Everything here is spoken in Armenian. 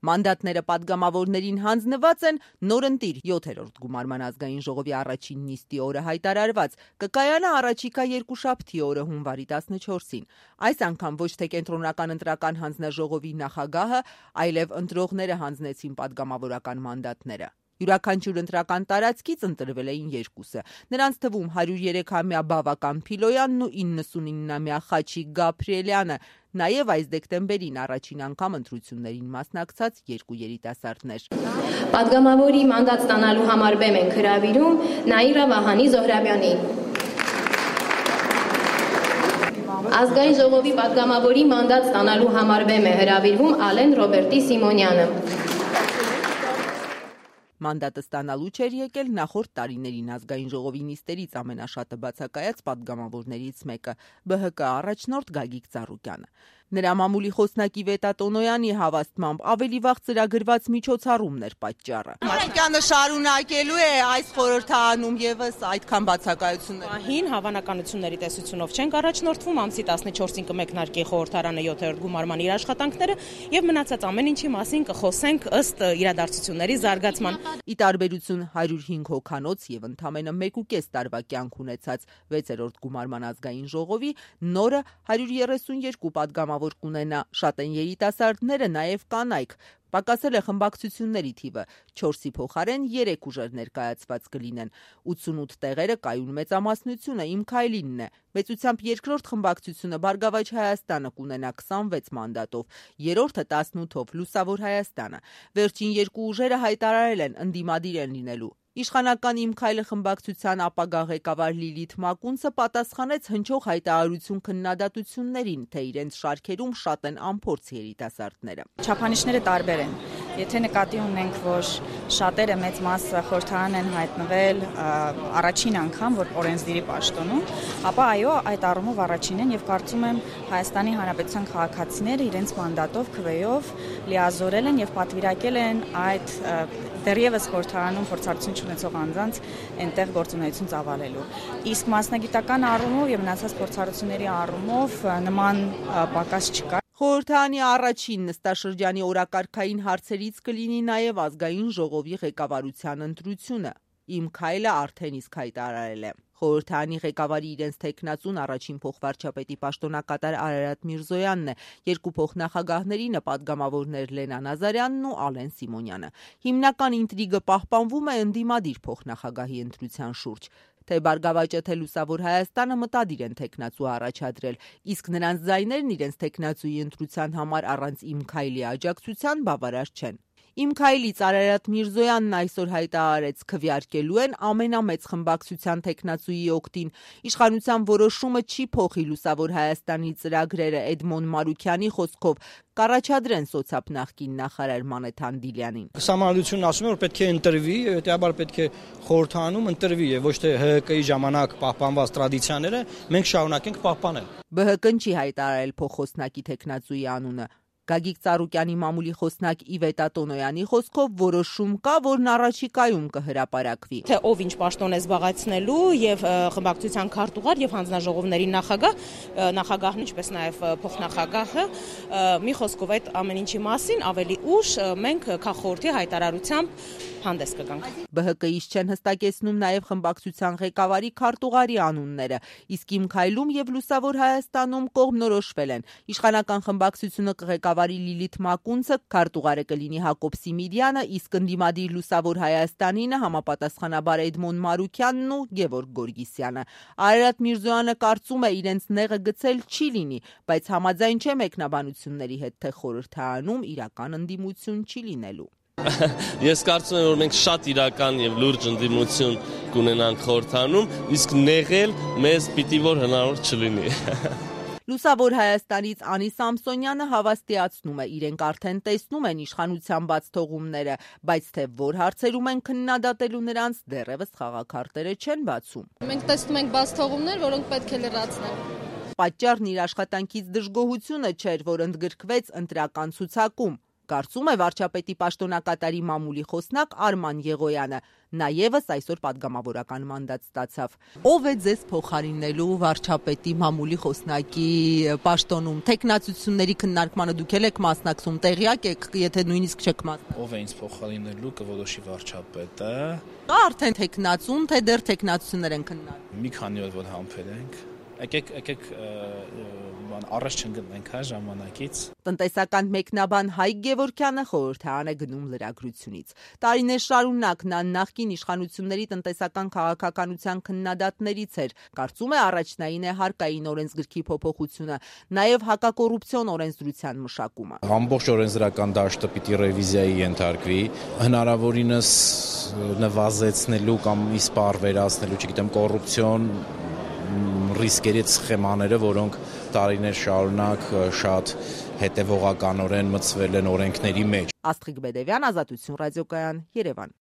Մանդատները պատգամավորներին հանձնված են նորընտիր 7-րդ գումարման ազգային ժողովի առաջին նիստի օրը հայտարարված, կկայանա առաջիկա երկուշաբթի օրը հունվարի 14-ին։ Այս անգամ ոչ թե կենտրոնական ընտրական հանձնաժողովի նախագահը, այլև ընտրողները հանձնեցին պատգամավորական մանդատները։ Յուրաքանչյուր ընտրական տարածքից ընտրվել էին երկուսը։ Նրանց թվում 103-ամյա Բավական Փիլոյանն ու 99-ամյա Խաչիկ Գաբրիելյանը, նաև այս դեկտեմբերին առաջին անգամ ընտրություններին մասնակցած երկու երիտասարդներ։ Պատգամավորի մանդատ ստանալու համար բեմ ենք հրավիրում Նաիրա Վահանի Զոհրաբյանին։ Ազգային ժողովի պատգամավորի մանդատ ստանալու համար բեմ է հրավիրվում Ալեն Ռոբերտի Սիմոնյանը։ Մանդատը ստանալու չէր եկել նախորդ տարիներին ազգային ժողովի նիստերից ամենաշատը բացակայած պատգամավորներից մեկը՝ ԲՀԿ առաջնորդ Գագիկ Ծառուկյանը։ Նրա մամուլի խոսնակի Վետա Տոնոյանի հավաստմամբ ավելի վաղ ծրագրված միջոցառումն էր պատճառը։ Ծառուկյանը շարունակելու է այս խորհրդարանում եւս այդքան բացակայություններ։ Հին հավանականությունների տեսությունով չենք առաջնորդվում, ամսի 14-ին կմեկնարկի խորհրդարանը 7-րդ գումարման իր աշխատանքները եւ մնացած ամեն ինչի մասին կխոսենք ըստ իրադարձությունների զարգացման։ Ի տարբերություն 105 հոգանոց եւ ընդամենը 1.5 տարվա կյանք ունեցած 6-րդ գումարման ազգային ժողովի նորը 132 պատգամավոր կունենա, շատ են երիտասարդները, նաեւ կանայք։ Պակասել է խմբակցությունների թիվը, 4-ի փոխարեն 3 ուժեր ներկայացված կլինեն, 88 տեղերը կայուն մեծամասնությունը Իմ Քայլինն է, մեծությամբ երկրորդ խմբակցությունը Բարգավաճ Հայաստանը կունենա 26 մանդատով, երրորդը 18-ով Լուսավոր Հայաստանը, վերջին երկու ուժերը հայտարարել են ընդդիմադիր են լինելու։ Իշխանական Իմ Քայլը խմբակցության ապագա ղեկավար Լիլիթ Մակունցը պատասխանեց հնչող հայտարարություն քննադատություններին, թե իրենց շարքերում շատ են անփորձ երիտասարդները։ Չափանիշները տարբեր են։ Եթե նկատի ունենք, որ շատերը մեծ մասը խորհրդարան են հայտնվել առաջին անգամ, որ օրենսդիրի պաշտոնում, ապա այո, այդ առումով առաջին են եւ կարծում եմ Հայաստանի Հանրապետության քաղաքացիները իրենց մանդատով, քվեով լիազորել են եւ պատվիրակել են այդ դեռևս խորհրդարանում փորձառություն ունեցող անձանց այնտեղ գործունեություն ծավալելու։ Իսկ մասնագիտական առումով եւ մնացած փորձառությունների առումով նման պակաս չկա։ Խորհրդարանի առաջին նստաշրջանի օրակարգային հարցերից կլինի նաև ազգային ժողովի ղեկավարության ընտրությունը։ Իմ Քայլը արդեն իսկ հայտարարել է։ Խորհրդարանի ղեկավարի իրենց թեկնածուն առաջին փոխվարչապետի պաշտոնակատար Արարատ Միրզոյանն է, երկու փոխնախագահների պատգամավորներ Լենա Նազարյանն ու Ալեն Սիմոնյանը։ Հիմնական ինտրիգը պահպանվում է ընդդիմադիր փոխնախագահի ընտրության շուրջ։ Թե Բարգավաճը, թե Լուսավոր Հայաստանը մտադիր են թեկնածու առաջադրել, իսկ նրանց ձայներն իրենց թեկնածուի ընտրության համար առանց Իմ Քայլի աջակցության բավարար չեն։ Իմ Քայլից Արարատ Միրզոյանն այսօր հայտարարեց, քվեարկելու են ամենամեծ խմբակցության թեկնածուի օգտին։ Իշխանության որոշումը չի փոխի Լուսավոր Հայաստանի ծրագրերը Էդմոն Մարուքյանի խոսքով կառաջադրեն սոցիալ նախկին նախարար Մանեթան Դիլյանին։ Սահմանադրությունն ասում է, որ պետք է ընտրվի, հետեւաբար պետք է խորհրդարանում ընտրվի եւ ոչ թե ՀՀԿ-ի ժամանակ պահպանված տրադիցիաները մենք շարունակենք պահպանել։ ԲՀԿ-ն չի հայտարարել փոխոսնակի թեկնածուի անունը։ Գագիկ Ծառուկյանի մամուլի խոսնակ Վետա Տոնոյանի խոսքով որոշում կա, որն առաջիկայում կհրապարակվի։ Թե ով ինչ պաշտոն է զբաղեցնելու եւ խմբակցության քարտուղար եւ հանձնաժողովների նախագահն ինչպես նաեւ փոխնախագահը մի խոսքով այդ ամեն ինչի մասին ավելի ուշ մենք քաղաքորդի հայտարարությամբ հանդես կգանք։ ԲՀԿ-ից չեն հստակեցնում նաեւ խմբակցության ղեկավարի քարտուղարի անունները, իսկ Իմ Քայլում եւ Լուսավոր Հայաստանում կողմնորոշվել են։ Իշխանական խմբակցությունը կղեկավարի Լիլիթ Մակունցը, քարտուղարը կլինի Հակոբ Սիմիդյանը, իսկ ընդդիմադիր Լուսավոր Հայաստանինը համապատասխանաբար Էդմոն Մարուքյանն ու Գևորգ Գորգիսյանը։ Արարատ Միրզոյանը կարծում է իրենց նեղը գցել չի լինի, բայց համաձայն չէ մեկնաբանությունների հետ, թե խորհրդարանում իրական ընդդիմություն չի լինելու։ Ես կարծում եմ, որ մենք շատ իրական եւ լուրջ ընդդիմություն կունենանք խորհրդարանում, իսկ նեղել մեզ պիտի որ հնարավոր չլինի։ Լուսավոր Հայաստանից Անի Սամսոնյանը հավաստիացնում է, իրենք արդեն տեսնում են իշխանության բաց թողումները, բայց թե որ հարցերում են քննադատելու նրանց դեռևս խաղաքարտերը չեն բացում։ Մենք տեսնում ենք բաց թողումներ, որոնք պետք է լրացնել։ Պատճառն իր աշխատանքից դժգոհությունը չէր, որ ընդգրկվեց ընտրական ցուցակում։ Կարծում է վարչապետի պաշտոնակատարի մամուլի խոսնակ Արման Եղոյանը, նա ևս այսօր պատգամավորական մանդատ ստացավ։ Ով է ձեզ փոխարինելու վարչապետի մամուլի խոսնակի պաշտոնում, տեխնացությունների քննարկմանը դուք եք մասնակցում, տեղյակ եք, եթե նույնիսկ չեք մասնակցում։ Ով է ինձ փոխարինելու կորոշի վարչապետը։ Կա արդեն տեխնացուն, թե դեռ տեխնացություններ են քննարկում։ Մի քանի օր որ համբեր ենք։ Եկեք առաջ չընկնենք ժամանակից։ Տնտեսական մեկնաբան Հայկ Գևորգյանը խորհրդարան է գնում լրագրությունից։ Տարիներ շարունակ նա նախկին իշխանությունների տնտեսական քաղաքականության քննադատներից էր։ Կարծում է առաջնային է հարկային օրենսգրքի փոփոխությունը, նաև հակակոռուպցիոն օրենսդրության մշակումը։ Ամբողջ օրենսդրական դաշտը պիտի ռևիզիայի ենթարկվի, հնարավորինս նվազեցնելու կամ իսպառ վերացնելու, չգիտեմ, կոռուպցիոն ռիսկերի սխեմաները, որոնք տարիներ շարունակ շատ հետևողականորեն մտցվել են օրենքների մեջ։ Աստղիկ Բեդևյան, Ազատություն ռադիոկայան, Երևան։